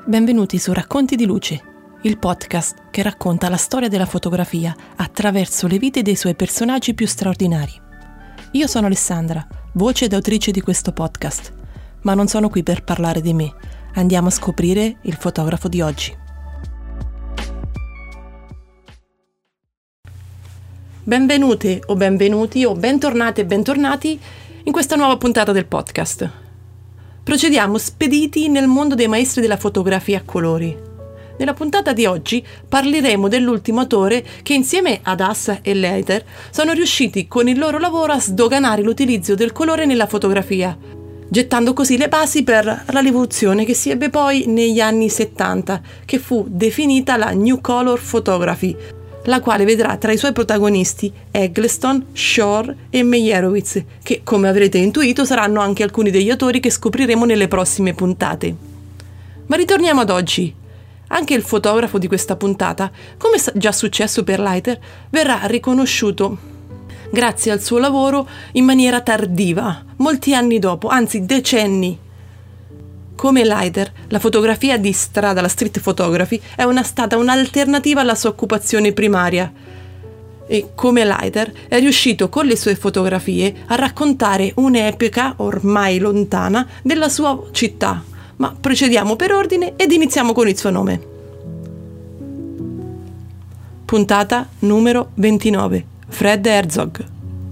Benvenuti su Racconti di Luce, il podcast che racconta la storia della fotografia attraverso le vite dei suoi personaggi più straordinari. Io sono Alessandra, voce ed autrice di questo podcast, ma non sono qui per parlare di me. Andiamo a scoprire il fotografo di oggi. Benvenute o benvenuti o bentornate e bentornati in questa nuova puntata del podcast. Procediamo spediti nel mondo dei maestri della fotografia a colori. Nella puntata di oggi parleremo dell'ultimo autore che insieme ad Assa e Leiter sono riusciti con il loro lavoro a sdoganare l'utilizzo del colore nella fotografia, gettando così le basi per la rivoluzione che si ebbe poi negli anni 70, che fu definita la New Color Photography, la quale vedrà tra i suoi protagonisti Eggleston, Shore e Meyerowitz, che, come avrete intuito, saranno anche alcuni degli autori che scopriremo nelle prossime puntate. Ma ritorniamo ad oggi. Anche il fotografo di questa puntata, come già successo per Leiter, verrà riconosciuto grazie al suo lavoro in maniera tardiva, molti anni dopo, anzi decenni. Come Leiter, la fotografia di strada, la street photography, è stata un'alternativa alla sua occupazione primaria. E come Leiter è riuscito con le sue fotografie a raccontare un'epoca ormai lontana della sua città. Ma procediamo per ordine ed iniziamo con il suo nome. Puntata numero 29. Fred Herzog.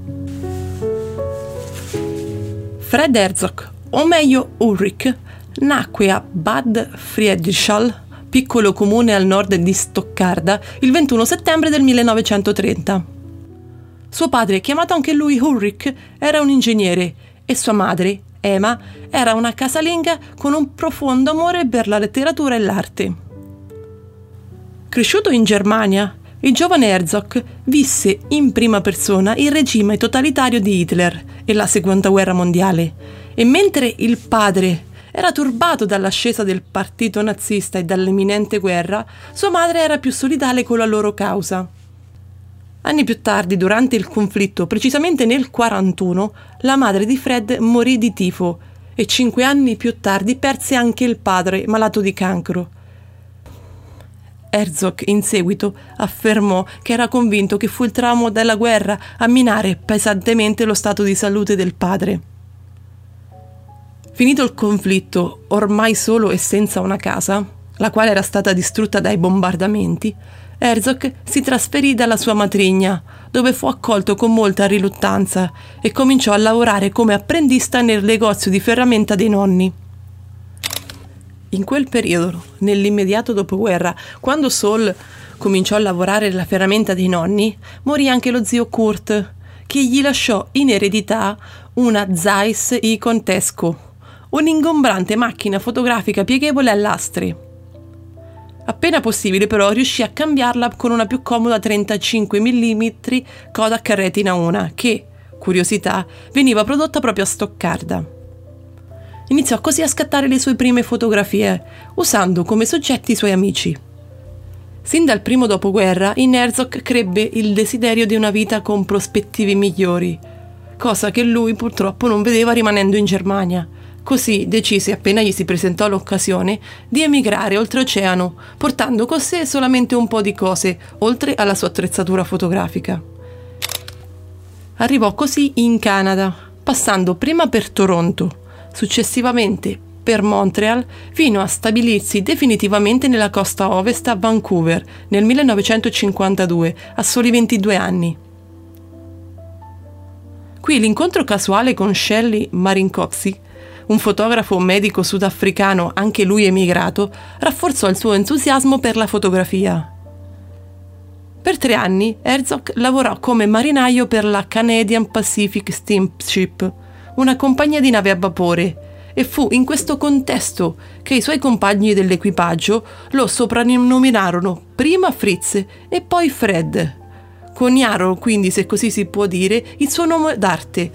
Fred Herzog, o meglio Ulrich, nacque a Bad Friedrichsthal, piccolo comune al nord di Stoccarda, il 21 settembre del 1930. Suo padre, chiamato anche lui Ulrich, era un ingegnere e sua madre, Emma, era una casalinga con un profondo amore per la letteratura e l'arte. Cresciuto in Germania, il giovane Herzog visse in prima persona il regime totalitario di Hitler e la Seconda Guerra Mondiale, e mentre il padre era turbato dall'ascesa del partito nazista e dall'imminente guerra, sua madre era più solidale con la loro causa. Anni più tardi, durante il conflitto, precisamente nel 1941, la madre di Fred morì di tifo e 5 anni più tardi perse anche il padre, malato di cancro. Herzog in seguito affermò che era convinto che fu il trauma della guerra a minare pesantemente lo stato di salute del padre. Finito il conflitto, ormai solo e senza una casa, la quale era stata distrutta dai bombardamenti, Herzog si trasferì dalla sua matrigna, dove fu accolto con molta riluttanza e cominciò a lavorare come apprendista nel negozio di ferramenta dei nonni. In quel periodo, nell'immediato dopoguerra, quando Saul cominciò a lavorare nella ferramenta dei nonni, morì anche lo zio Kurt, che gli lasciò in eredità una Zeiss Ikon Tesco, un'ingombrante macchina fotografica pieghevole a lastre. Appena possibile però riuscì a cambiarla con una più comoda 35 mm Kodak Retina 1 che, curiosità, veniva prodotta proprio a Stoccarda. Iniziò così a scattare le sue prime fotografie, usando come soggetti i suoi amici. Sin dal primo dopoguerra in Herzog crebbe il desiderio di una vita con prospettive migliori, cosa che lui purtroppo non vedeva rimanendo in Germania. Così decise, appena gli si presentò l'occasione, di emigrare oltreoceano, portando con sé solamente un po' di cose, oltre alla sua attrezzatura fotografica. Arrivò così in Canada, passando prima per Toronto, successivamente per Montreal, fino a stabilirsi definitivamente nella costa ovest a Vancouver nel 1952, a soli 22 anni. Qui l'incontro casuale con Shelley Marinkowski, un fotografo medico sudafricano, anche lui emigrato, rafforzò il suo entusiasmo per la fotografia. Per 3 anni Herzog lavorò come marinaio per la Canadian Pacific Steamship, una compagnia di navi a vapore, e fu in questo contesto che i suoi compagni dell'equipaggio lo soprannominarono prima Fritz e poi Fred. Coniarono quindi, se così si può dire, il suo nome d'arte.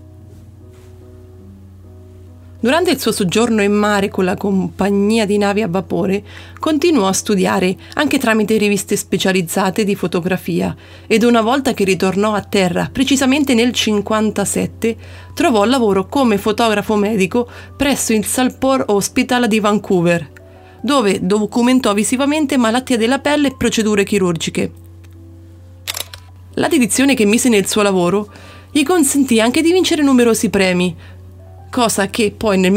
Durante il suo soggiorno in mare con la compagnia di navi a vapore, continuò a studiare anche tramite riviste specializzate di fotografia ed una volta che ritornò a terra, precisamente nel 1957, trovò lavoro come fotografo medico presso il Salpor Hospital di Vancouver, dove documentò visivamente malattie della pelle e procedure chirurgiche. La dedizione che mise nel suo lavoro gli consentì anche di vincere numerosi premi, cosa che poi nel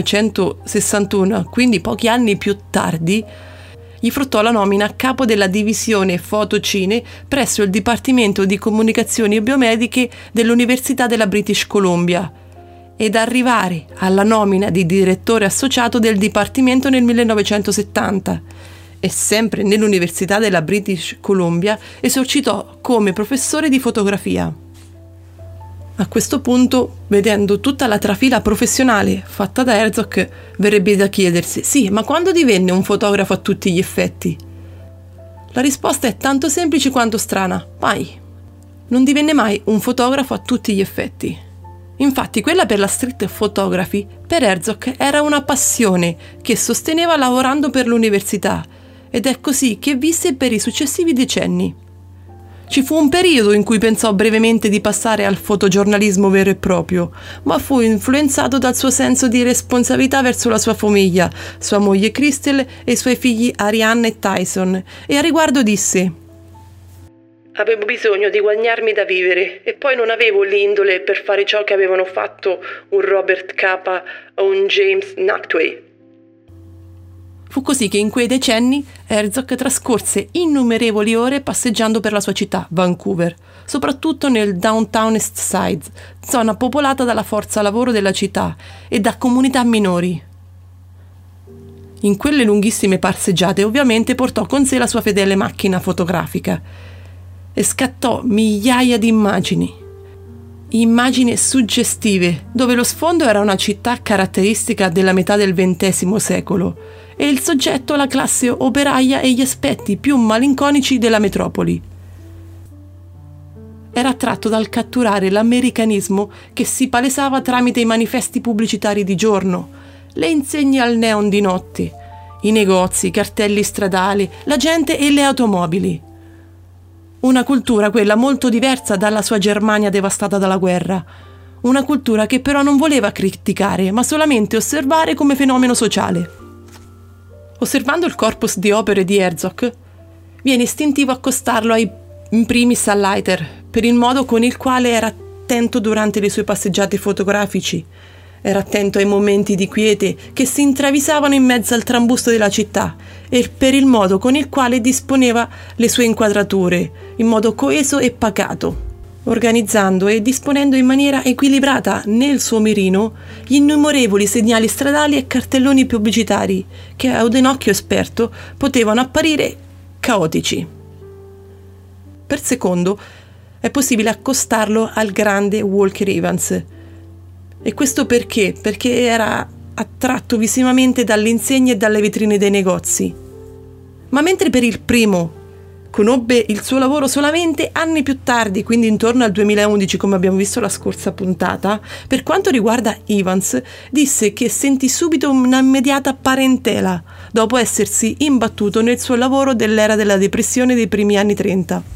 1961, quindi pochi anni più tardi, gli fruttò la nomina a capo della divisione fotocine presso il Dipartimento di Comunicazioni Biomediche dell'Università della British Columbia ed arrivare alla nomina di direttore associato del Dipartimento nel 1970 e sempre nell'Università della British Columbia esercitò come professore di fotografia. A questo punto, vedendo tutta la trafila professionale fatta da Herzog, verrebbe da chiedersi: sì, ma quando divenne un fotografo a tutti gli effetti? La risposta è tanto semplice quanto strana: mai. Non divenne mai un fotografo a tutti gli effetti. Infatti, quella per la street photography per Herzog era una passione che sosteneva lavorando per l'università, ed è così che visse per i successivi decenni. Ci fu un periodo in cui pensò brevemente di passare al fotogiornalismo vero e proprio, ma fu influenzato dal suo senso di responsabilità verso la sua famiglia, sua moglie Crystal e i suoi figli Arianna e Tyson, e a riguardo disse: «Avevo bisogno di guadagnarmi da vivere e poi non avevo l'indole per fare ciò che avevano fatto un Robert Capa o un James Nachtwey». Fu così che in quei decenni Herzog trascorse innumerevoli ore passeggiando per la sua città, Vancouver, soprattutto nel Downtown East Side, zona popolata dalla forza lavoro della città e da comunità minori. In quelle lunghissime passeggiate ovviamente portò con sé la sua fedele macchina fotografica e scattò migliaia di immagini suggestive, dove lo sfondo era una città caratteristica della metà del XX secolo e il soggetto la classe operaia e gli aspetti più malinconici della metropoli. Era attratto dal catturare l'americanismo che si palesava tramite i manifesti pubblicitari di giorno, le insegne al neon di notte, i negozi, i cartelli stradali, la gente e le automobili. Una cultura, quella molto diversa dalla sua Germania devastata dalla guerra. Una cultura che però non voleva criticare, ma solamente osservare come fenomeno sociale. Osservando il corpus di opere di Herzog, viene istintivo accostarlo in primis a Leiter, per il modo con il quale era attento durante le sue passeggiate fotografici. Era attento ai momenti di quiete che si intravisavano in mezzo al trambusto della città e per il modo con il quale disponeva le sue inquadrature, in modo coeso e pacato, organizzando e disponendo in maniera equilibrata nel suo mirino gli innumerevoli segnali stradali e cartelloni pubblicitari che ad un occhio esperto potevano apparire caotici. Per secondo è possibile accostarlo al grande Walker Evans. E questo perché? Perché era attratto visivamente dalle insegne e dalle vetrine dei negozi. Ma mentre per il primo conobbe il suo lavoro solamente anni più tardi, quindi intorno al 2011, come abbiamo visto la scorsa puntata, per quanto riguarda Evans, disse che sentì subito una immediata parentela, dopo essersi imbattuto nel suo lavoro dell'era della depressione dei primi anni 30.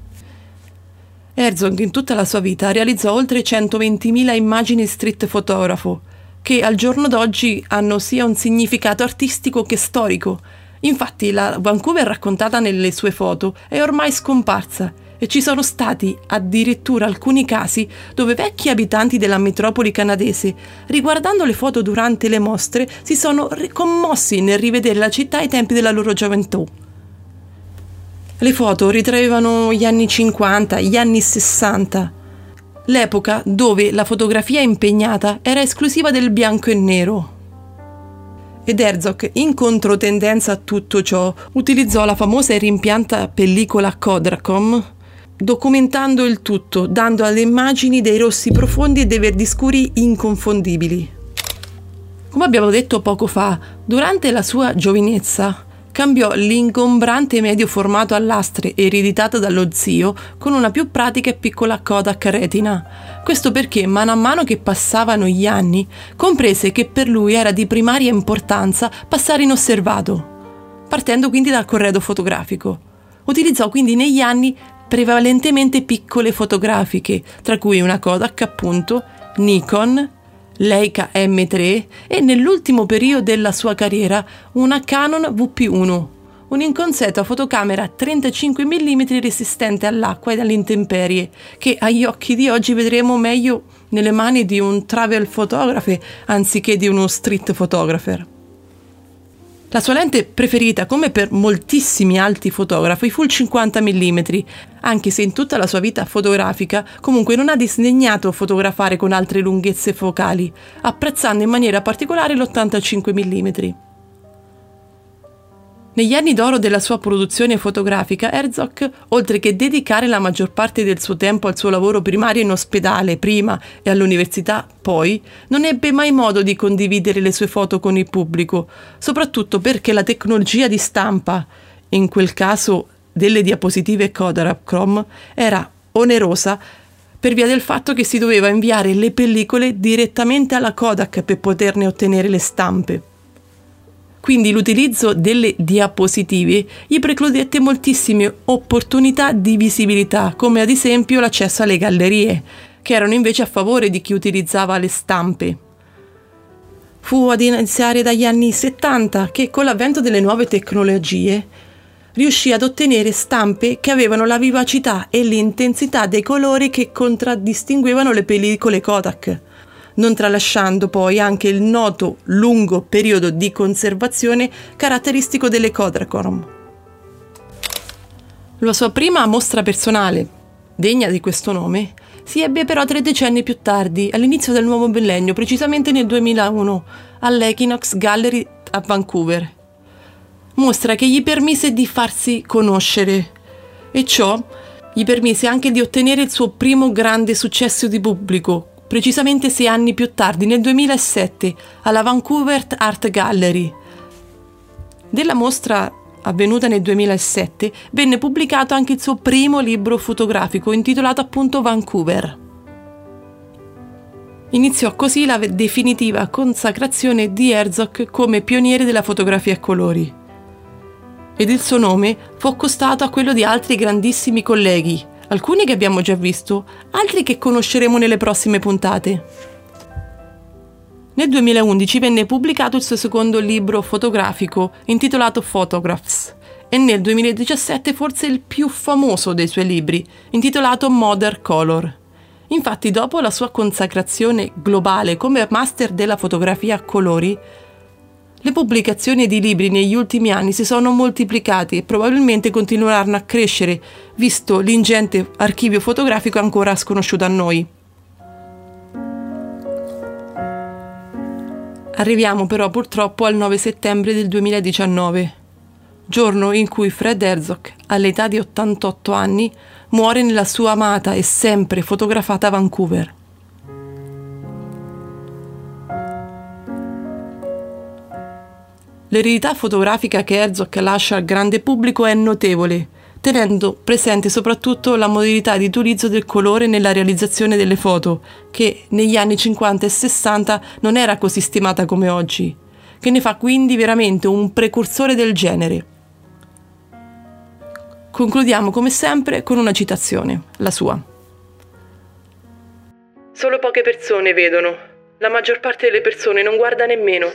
Herzog in tutta la sua vita realizzò oltre 120.000 immagini di street fotografo, che al giorno d'oggi hanno sia un significato artistico che storico. Infatti la Vancouver raccontata nelle sue foto è ormai scomparsa e ci sono stati addirittura alcuni casi dove vecchi abitanti della metropoli canadese, riguardando le foto durante le mostre, si sono commossi nel rivedere la città ai tempi della loro gioventù. Le foto ritraevano gli anni 50, gli anni 60, l'epoca dove la fotografia impegnata era esclusiva del bianco e nero. Ed Herzog, in controtendenza a tutto ciò, utilizzò la famosa e rimpianta pellicola Kodachrome, documentando il tutto, dando alle immagini dei rossi profondi e dei verdi scuri inconfondibili. Come abbiamo detto poco fa, durante la sua giovinezza cambiò l'ingombrante medio formato a lastre ereditato dallo zio con una più pratica e piccola Kodak Retina. Questo perché, mano a mano che passavano gli anni, comprese che per lui era di primaria importanza passare inosservato, partendo quindi dal corredo fotografico. Utilizzò quindi negli anni prevalentemente piccole fotografiche, tra cui una Kodak appunto, Nikon, Leica M3 e nell'ultimo periodo della sua carriera una Canon VP1, un'inconsueta fotocamera 35 mm resistente all'acqua ed alle intemperie, che agli occhi di oggi vedremo meglio nelle mani di un travel photographer anziché di uno street photographer. La sua lente preferita, come per moltissimi altri fotografi, fu il 50 mm, anche se in tutta la sua vita fotografica comunque non ha disdegnato fotografare con altre lunghezze focali, apprezzando in maniera particolare l'85 mm. Negli anni d'oro della sua produzione fotografica, Herzog, oltre che dedicare la maggior parte del suo tempo al suo lavoro primario in ospedale prima e all'università poi, non ebbe mai modo di condividere le sue foto con il pubblico, soprattutto perché la tecnologia di stampa, in quel caso delle diapositive Kodachrome, era onerosa per via del fatto che si doveva inviare le pellicole direttamente alla Kodak per poterne ottenere le stampe. Quindi l'utilizzo delle diapositive gli precludette moltissime opportunità di visibilità, come ad esempio l'accesso alle gallerie, che erano invece a favore di chi utilizzava le stampe. Fu ad iniziare dagli anni 70 che, con l'avvento delle nuove tecnologie, riuscì ad ottenere stampe che avevano la vivacità e l'intensità dei colori che contraddistinguevano le pellicole Kodak, non tralasciando poi anche il noto lungo periodo di conservazione caratteristico delle Kodachrome. La sua prima mostra personale, degna di questo nome, si ebbe però 3 decenni più tardi, all'inizio del nuovo millennio, precisamente nel 2001, all'Equinox Gallery a Vancouver. Mostra che gli permise di farsi conoscere, e ciò gli permise anche di ottenere il suo primo grande successo di pubblico, precisamente 6 anni più tardi, nel 2007, alla Vancouver Art Gallery. Della mostra, avvenuta nel 2007, venne pubblicato anche il suo primo libro fotografico, intitolato appunto Vancouver. Iniziò così la definitiva consacrazione di Herzog come pioniere della fotografia a colori. Ed il suo nome fu accostato a quello di altri grandissimi colleghi, alcuni che abbiamo già visto, altri che conosceremo nelle prossime puntate. Nel 2011 venne pubblicato il suo secondo libro fotografico, intitolato Photographs, e nel 2017 forse il più famoso dei suoi libri, intitolato Modern Color. Infatti, dopo la sua consacrazione globale come master della fotografia a colori, le pubblicazioni di libri negli ultimi anni si sono moltiplicate e probabilmente continueranno a crescere, visto l'ingente archivio fotografico ancora sconosciuto a noi. Arriviamo però purtroppo al 9 settembre del 2019, giorno in cui Fred Herzog, all'età di 88 anni, muore nella sua amata e sempre fotografata Vancouver. L'eredità fotografica che Herzog lascia al grande pubblico è notevole, tenendo presente soprattutto la modalità di utilizzo del colore nella realizzazione delle foto, che negli anni 50 e 60 non era così stimata come oggi, che ne fa quindi veramente un precursore del genere. Concludiamo come sempre con una citazione, la sua. Solo poche persone vedono, la maggior parte delle persone non guarda nemmeno.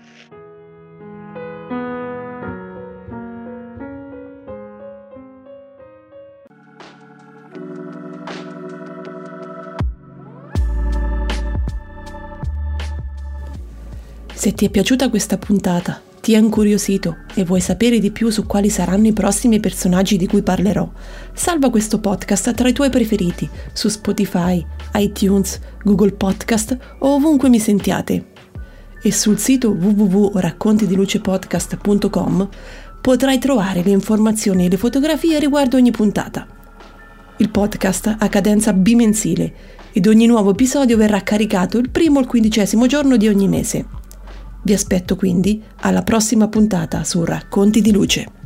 Se ti è piaciuta questa puntata, ti ha incuriosito e vuoi sapere di più su quali saranno i prossimi personaggi di cui parlerò, salva questo podcast tra i tuoi preferiti su Spotify, iTunes, Google Podcast o ovunque mi sentiate. E sul sito www.raccontidilucepodcast.com potrai trovare le informazioni e le fotografie riguardo ogni puntata. Il podcast ha cadenza bimensile ed ogni nuovo episodio verrà caricato il 1° o il 15° giorno di ogni mese. Vi aspetto quindi alla prossima puntata su Racconti di Luce.